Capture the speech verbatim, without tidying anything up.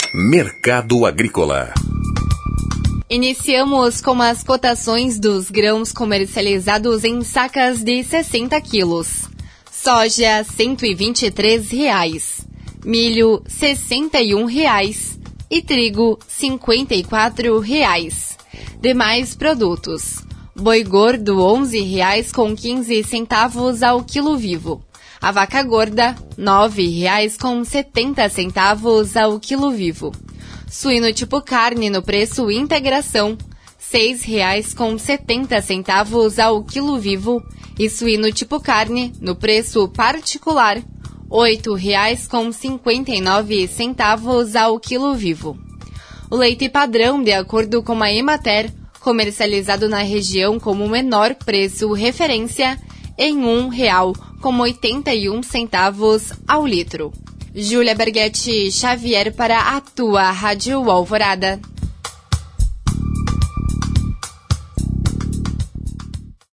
Mercado Agrícola. Iniciamos com as cotações dos grãos comercializados em sacas de sessenta quilos. Soja, cento e vinte e três reais. Milho, sessenta e um reais. E trigo, cinquenta e quatro reais. Demais produtos. Boi gordo, onze reais com quinze centavos ao quilo vivo. A vaca gorda, nove reais com setenta centavos ao quilo vivo. Suíno tipo carne no preço integração, seis reais com setenta centavos ao quilo vivo. E suíno tipo carne no preço particular, oito reais com cinquenta e nove centavos ao quilo vivo. O leite padrão, de acordo com a Emater, comercializado na região como menor preço referência, em um real com oitenta e um centavos ao litro. Júlia Berghetti Xavier para a tua Rádio Alvorada.